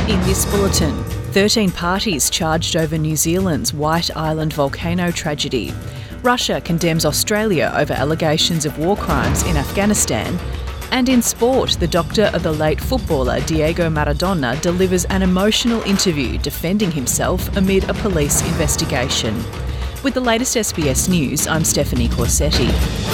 In this bulletin, 13 parties charged over New Zealand's White Island volcano tragedy. Russia condemns Australia over allegations of war crimes in Afghanistan. And in sport, the doctor of the late footballer Diego Maradona delivers an emotional interview defending himself amid a police investigation. With the latest SBS News, I'm Stephanie Corsetti.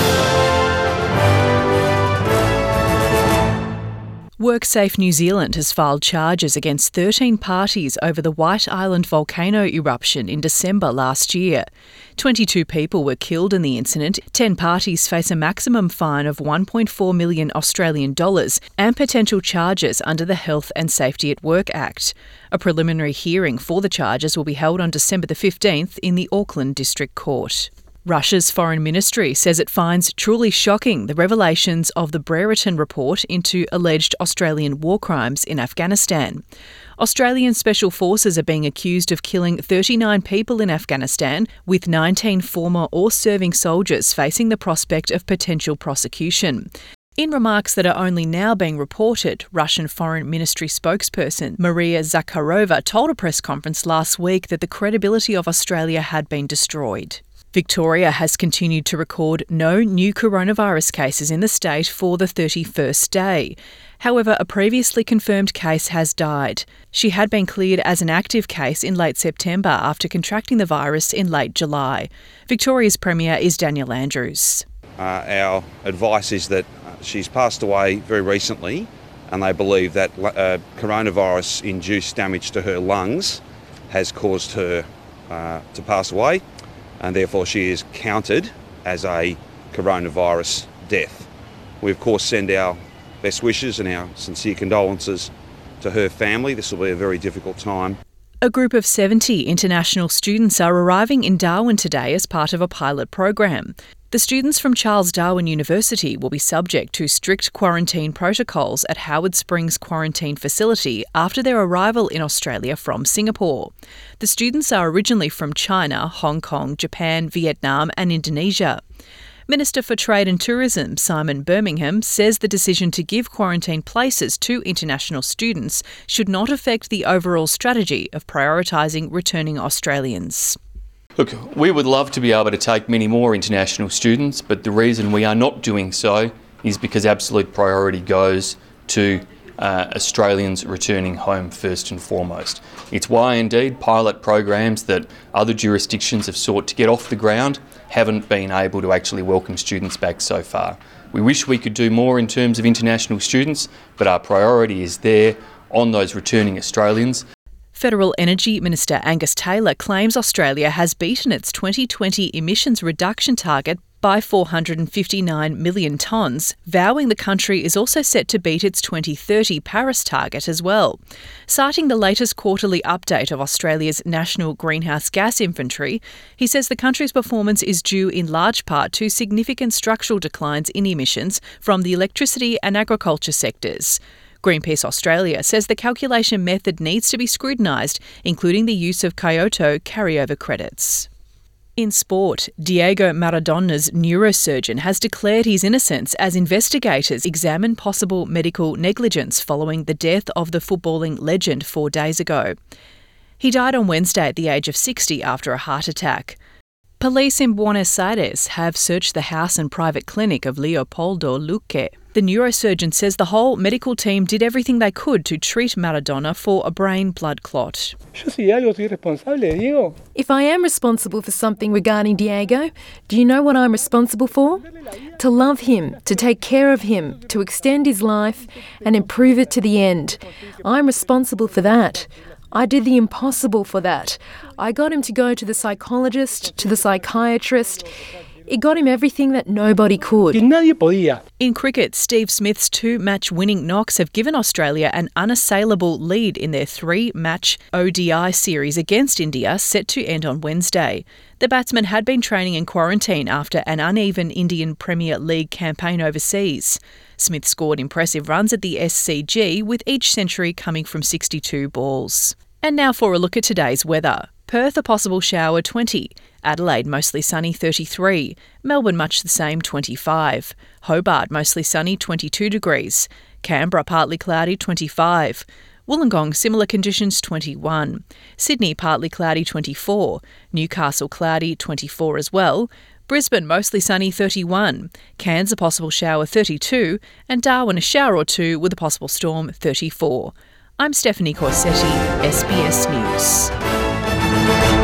WorkSafe New Zealand has filed charges against 13 parties over the White Island volcano eruption in December last year. 22 people were killed in the incident. 10 parties face a maximum fine of 1.4 million Australian dollars and potential charges under the Health and Safety at Work Act. A preliminary hearing for the charges will be held on December the 15th in the Auckland District Court. Russia's foreign ministry says it finds truly shocking the revelations of the Brereton report into alleged Australian war crimes in Afghanistan. Australian special forces are being accused of killing 39 people in Afghanistan, with 19 former or serving soldiers facing the prospect of potential prosecution. In remarks that are only now being reported, Russian Foreign Ministry spokesperson Maria Zakharova told a press conference last week that the credibility of Australia had been destroyed. Victoria has continued to record no new coronavirus cases in the state for the 31st day. However, a previously confirmed case has died. She had been cleared as an active case in late September after contracting the virus in late July. Victoria's Premier is Daniel Andrews. Our advice is that she's passed away very recently, and they believe that coronavirus-induced damage to her lungs has caused her to pass away, and therefore she is counted as a coronavirus death. We of course send our best wishes and our sincere condolences to her family. This will be a very difficult time. A group of 70 international students are arriving in Darwin today as part of a pilot program. The students from Charles Darwin University will be subject to strict quarantine protocols at Howard Springs Quarantine Facility after their arrival in Australia from Singapore. The students are originally from China, Hong Kong, Japan, Vietnam and Indonesia. Minister for Trade and Tourism, Simon Birmingham, says the decision to give quarantine places to international students should not affect the overall strategy of prioritising returning Australians. Look, we would love to be able to take many more international students, but the reason we are not doing so is because absolute priority goes to Australians returning home first and foremost. It's why indeed pilot programs that other jurisdictions have sought to get off the ground haven't been able to actually welcome students back so far. We wish we could do more in terms of international students, but our priority is there on those returning Australians. Federal Energy Minister Angus Taylor claims Australia has beaten its 2020 emissions reduction target by 459 million tonnes, vowing the country is also set to beat its 2030 Paris target as well. Citing the latest quarterly update of Australia's national greenhouse gas inventory, he says the country's performance is due in large part to significant structural declines in emissions from the electricity and agriculture sectors. Greenpeace Australia says the calculation method needs to be scrutinised, including the use of Kyoto carryover credits. In sport, Diego Maradona's neurosurgeon has declared his innocence as investigators examine possible medical negligence following the death of the footballing legend 4 days ago. He died on Wednesday at the age of 60 after a heart attack. Police in Buenos Aires have searched the house and private clinic of Leopoldo Luque. The neurosurgeon says the whole medical team did everything they could to treat Maradona for a brain blood clot. If I am responsible for something regarding Diego, do you know what I'm responsible for? To love him, to take care of him, to extend his life and improve it to the end. I'm responsible for that. I did the impossible for that. I got him to go to the psychologist, to the psychiatrist. It got him everything that nobody could. In cricket, Steve Smith's 2-match winning knocks have given Australia an unassailable lead in their 3-match ODI series against India, set to end on Wednesday. The batsman had been training in quarantine after an uneven Indian Premier League campaign overseas. Smith scored impressive runs at the SCG, with each century coming from 62 balls. And now for a look at today's weather. Perth, a possible shower, 20. Adelaide, mostly sunny, 33. Melbourne, much the same, 25. Hobart, mostly sunny, 22 degrees. Canberra, partly cloudy, 25. Wollongong, similar conditions 21. Sydney, partly cloudy 24. Newcastle, cloudy 24 as well. Brisbane, mostly sunny 31. Cairns, a possible shower 32. And Darwin, a shower or two with a possible storm 34. I'm Stephanie Corsetti, SBS News.